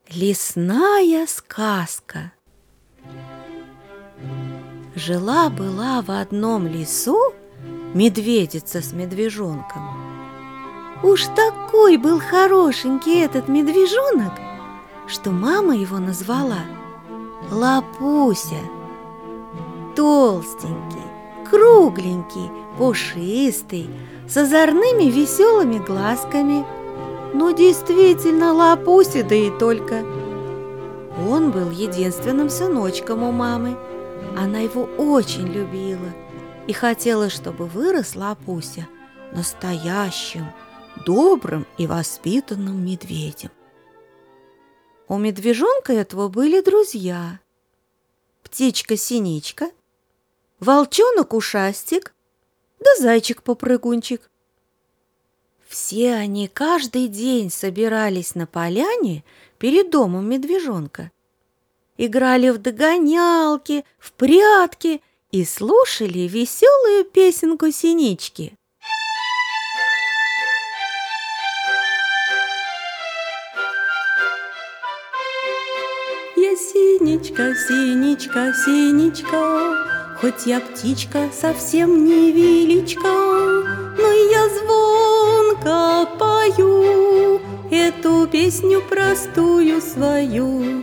Лесная сказка. Жила-была в одном лесу медведица с медвежонком. Уж такой был хорошенький этот медвежонок, что мама его назвала Лапуся. Толстенький, кругленький, пушистый, с озорными веселыми глазками. Ну, действительно, Лапуся, да и только. Он был единственным сыночком у мамы. Она его очень любила и хотела, чтобы вырос Лапуся настоящим, добрым и воспитанным медведем. У медвежонка этого были друзья: птичка-синичка, волчонок-ушастик да зайчик-попрыгунчик. Все они каждый день собирались на поляне перед домом медвежонка, играли в догонялки, в прятки и слушали веселую песенку синички. Я синичка, синичка, синичка, хоть я птичка совсем невеличка, но я звонко пою эту песню простую свою.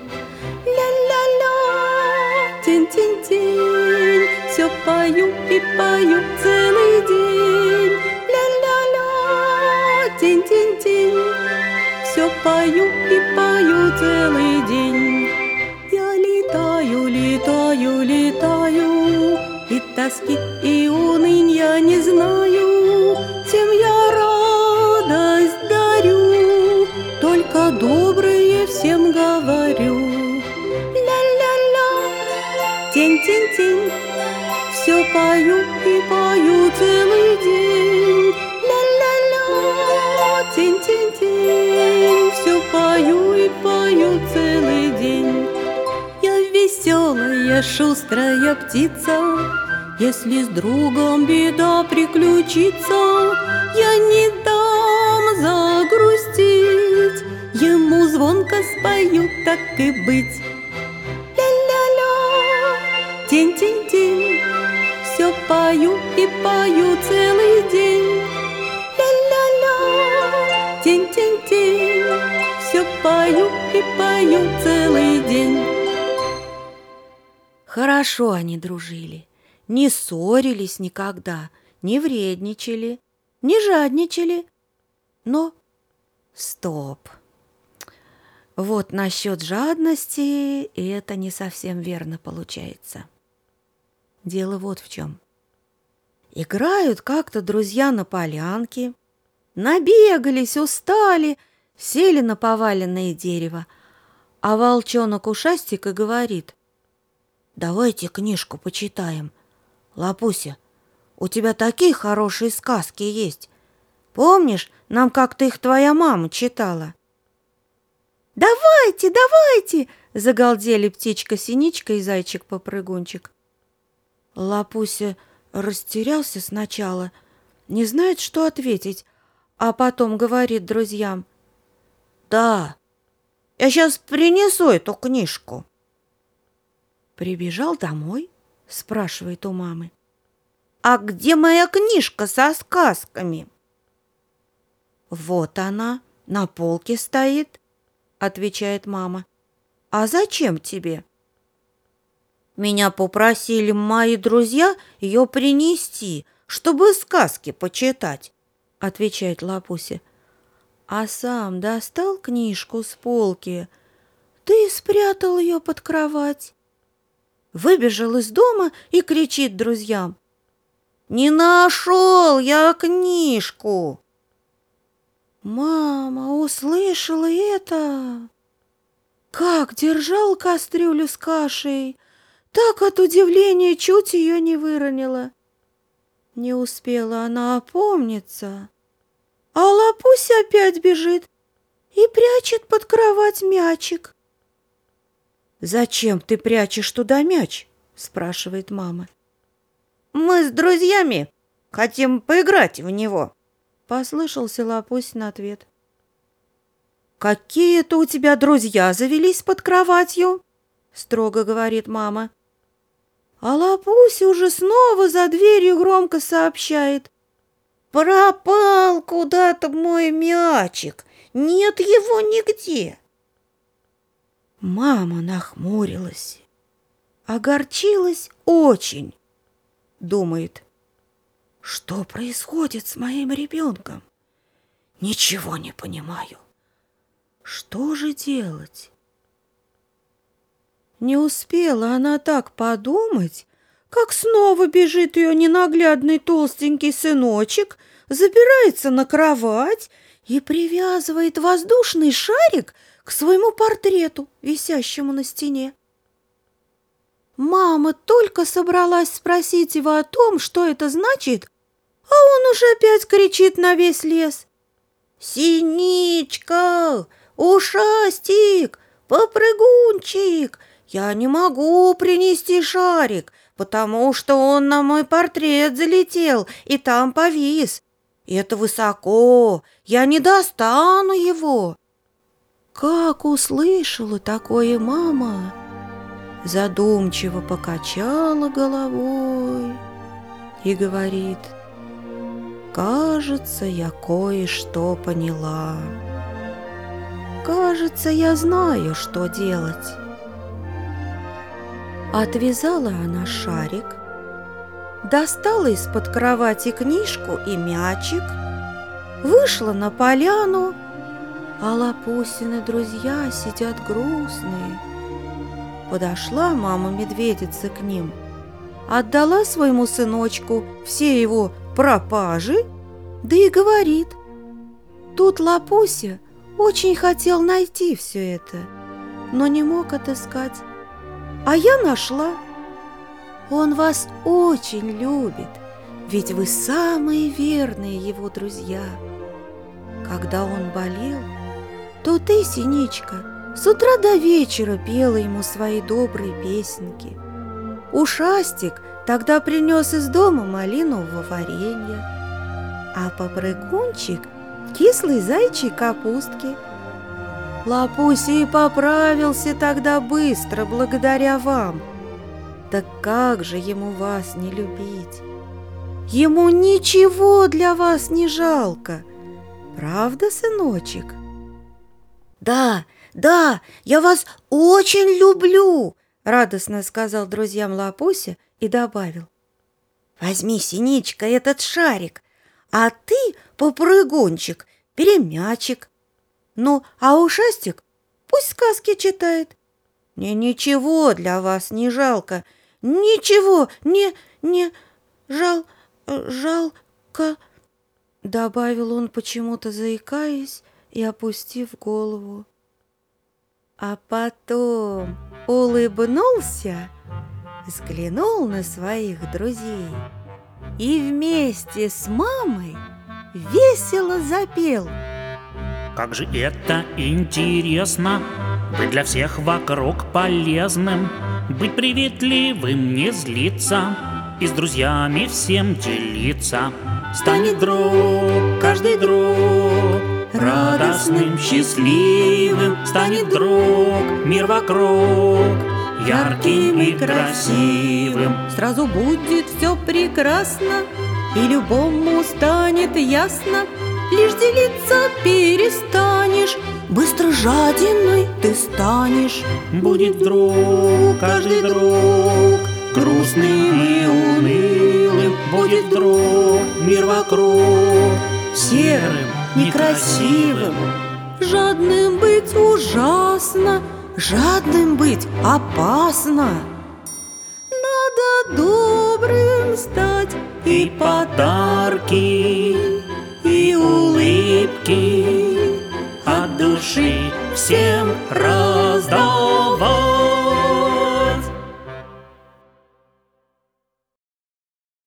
Ля-ля-ля, тень-тень-тень, все пою и пою целый день. Ля-ля-ля, тень-тень-тень, все пою и пою целый день. Я летаю, летаю, летаю, и тоски, и уныния не знаю, тем я радость дарю, только добрые всем говорю. Ля-ля-ля, тень-тень-тень, все пою и пою целый день. Ля-ля-ля, тень-тень-тень, все пою и пою целый день. Я веселая, шустрая птица, если с другом беда приключится, я не дам загрустить, ему звонко спою, так и быть. Ля-ля-ля, тень-тень-тень, все пою и пою целый день. Ля-ля-ля, тень-тень-тень, все пою и пою целый день. Хорошо они дружили, не ссорились никогда, не вредничали, не жадничали. Но стоп! Вот насчет жадности это не совсем верно получается. Дело вот в чем. Играют как-то друзья на полянке, набегались, устали, сели на поваленное дерево, а волчонок-ушастик и говорит: «Давайте книжку почитаем. Лапуся, у тебя такие хорошие сказки есть. Помнишь, нам как-то их твоя мама читала?» «Давайте, давайте!» — загалдели птичка-синичка и зайчик-попрыгунчик. Лапуся растерялся сначала, не знает, что ответить, а потом говорит друзьям: «Да, я сейчас принесу эту книжку». Прибежал домой, спрашивает у мамы: «А где моя книжка со сказками?» «Вот она, на полке стоит», — отвечает мама. «А зачем тебе?» «Меня попросили мои друзья ее принести, чтобы сказки почитать», — отвечает Лапуся. А сам достал книжку с полки, да и спрятал ее под кровать. Выбежал из дома и кричит друзьям: «Не нашел я книжку!» Мама услышала это, как держал кастрюлю с кашей, так от удивления чуть ее не выронила. Не успела она опомниться, а Лапуся опять бежит и прячет под кровать мячик. «Зачем ты прячешь туда мяч?» — спрашивает мама. «Мы с друзьями хотим поиграть в него», — послышался Лапусин ответ. «Какие-то у тебя друзья завелись под кроватью?» — строго говорит мама. А Лапуся уже снова за дверью громко сообщает: «Пропал куда-то мой мячик, нет его нигде». Мама нахмурилась, огорчилась очень. Думает: что происходит с моим ребенком? Ничего не понимаю. Что же делать? Не успела она так подумать, как снова бежит ее ненаглядный толстенький сыночек, забирается на кровать и привязывает воздушный шарик к своему портрету, висящему на стене. Мама только собралась спросить его о том, что это значит, а он уже опять кричит на весь лес: «Синичка! Ушастик! Попрыгунчик! Я не могу принести шарик, потому что он на мой портрет залетел и там повис. Это высоко, я не достану его». Как услышала такое мама, задумчиво покачала головой и говорит: «Кажется, я кое-что поняла. Кажется, я знаю, что делать». Отвязала она шарик, достала из-под кровати книжку и мячик, вышла на поляну, а Лапусины друзья сидят грустные. Подошла мама-медведица к ним, отдала своему сыночку все его пропажи, да и говорит: «Тут Лапуся очень хотел найти все это, но не мог отыскать. А я нашла. Он вас очень любит, ведь вы самые верные его друзья. Когда он болел, то ты, Синичка, с утра до вечера пела ему свои добрые песенки. Ушастик тогда принес из дома малинового варенья, а попрыгунчик — кислой зайчьей капустки. Лапуся и поправился тогда быстро, благодаря вам. Так как же ему вас не любить? Ему ничего для вас не жалко. Правда, сыночек?» «Да, да, я вас очень люблю!» — радостно сказал друзьям Лапуся и добавил: «Возьми, Синичка, этот шарик, а ты, попрыгунчик, бери мячик. Ну, а ушастик пусть сказки читает. Мне ничего для вас не жалко, ничего не жалко», — добавил он, почему-то заикаясь и опустив голову. А потом улыбнулся, взглянул на своих друзей и вместе с мамой весело запел: «Как же это интересно, быть для всех вокруг полезным, быть приветливым, не злиться и с друзьями всем делиться. Станет друг, каждый друг, радостным, счастливым. Станет друг, мир вокруг, ярким и красивым. Сразу будет все прекрасно, и любому станет ясно. Лишь делиться перестанешь, быстро жадиной ты станешь. Будет друг, каждый друг, грустным и унылым. Будет друг, мир вокруг, серым, некрасивым. Жадным быть ужасно, жадным быть опасно. Надо добрым стать, И подарки, и улыбки от души всем раздать.